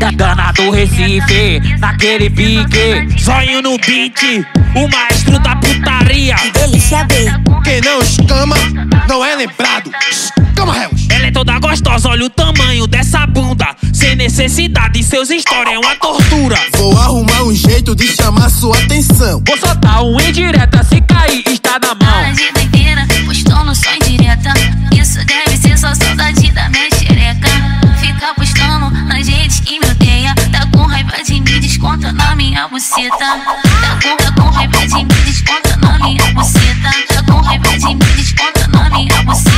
Dana do Recife, naquele pique. Zóio no beat, o maestro da putaria. Que delícia ver. Quem não escama, não é lembrado. Escama, réus. Ela é toda gostosa, olha o tamanho dessa bunda. Sem necessidade, seus stories é uma tortura. Vou arrumar um jeito de chamar sua atenção. Vou soltar um indireta, se cair está na mão. A agenda inteira postando só indireta. Isso deve ser só saudade da minha xereca. Fica postando nas redes que me odeia. Tá com raiva de mim, desconta na minha buceta. Tá com raiva de mim, desconta na minha buceta. Tá com raiva de mim, desconta na minha buceta.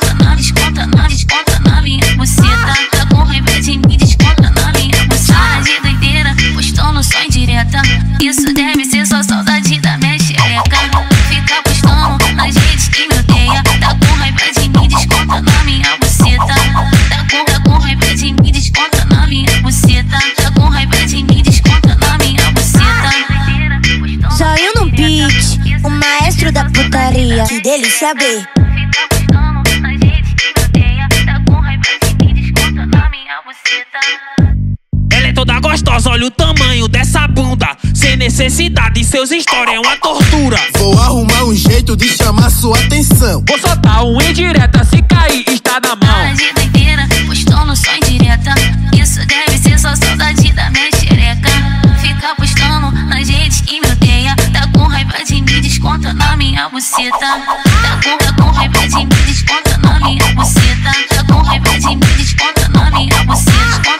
Desconta na minha buceta. Tá com raiva de mim, desconta na minha buceta. A agenda inteira postando só indireta. Isso deve ser só saudade da minha xereca. Fica postando nas redes que me odeia. Tá com raiva de mim, desconta na minha buceta. Tá com raiva de mim, desconta na minha buceta. Tá com raiva de mim, desconta na minha buceta. Zóio no beat, o maestro da putaria. Que delícia ver. Fica postando nas redes que me odeia. Tá com raiva de mim, desconta na minha buceta. Ela é toda gostosa, olha o tamanho dessa bunda. Sem necessidade, seus stories é uma tortura. Vou arrumar um jeito de chamar sua atenção. Vou soltar um indireta, se cair está na A mão. agenda inteira postando só indireta. Isso deve ser só saudade da minha xereca. Fica postando nas redes que me odeia. Tá com raiva de mim, desconta na minha buceta. Tá com raiva de mim, desconta na minha buceta. Tá com raiva de mim, desconta na minha buceta.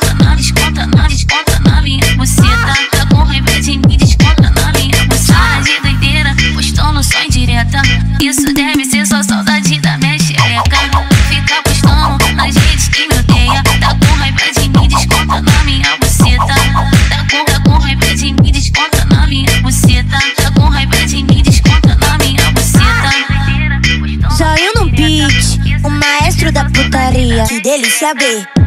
Desconta na minha buceta. Tá com raiva de mim, desconta na minha buceta. A agenda inteira postando só indireta. Isso deve ser só saudade da minha xereca. Fica postando nas redes que me odeia. Tá com raiva de mim, desconta na minha buceta. Tá com raiva de mim, desconta na minha buceta. Tá com raiva de mim, desconta na minha buceta. Zóio no beat, o maestro da putaria. Que delícia ver.